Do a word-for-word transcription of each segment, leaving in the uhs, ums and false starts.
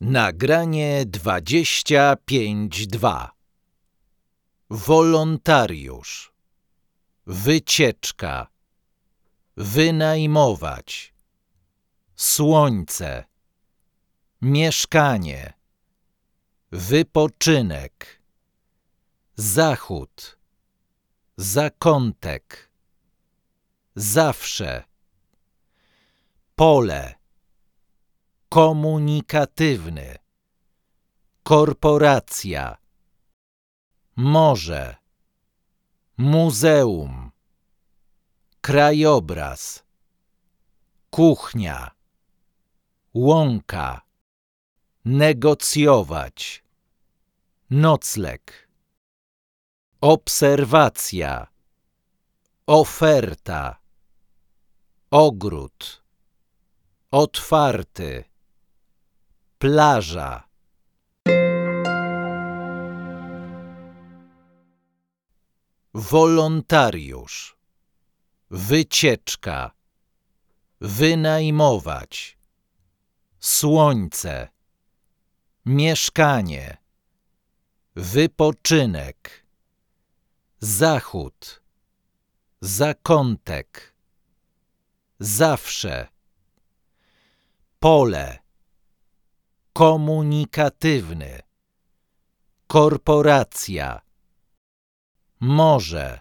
Nagranie dwadzieścia pięć dwa. Wolontariusz. Wycieczka. Wynajmować. Słońce. Mieszkanie. Wypoczynek. Zachód. Zakątek. Zawsze. Pole. Komunikatywny. Korporacja. Morze. Muzeum. Krajobraz. Kuchnia. Łąka. Negocjować. Nocleg. Obserwacja. Oferta. Ogród. Otwarty. Plaża. Wolontariusz. Wycieczka. Wynajmować. Słońce. Mieszkanie. Wypoczynek. Zachód. Zakątek. Zawsze. Pole. Komunikatywny. Korporacja. Morze.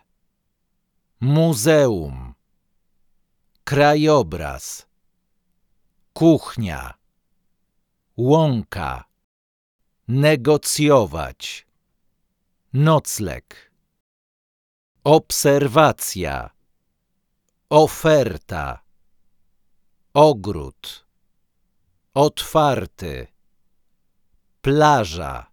Muzeum. Krajobraz. Kuchnia. Łąka. Negocjować. Nocleg. Obserwacja. Oferta. Ogród. Otwarty. Plaża.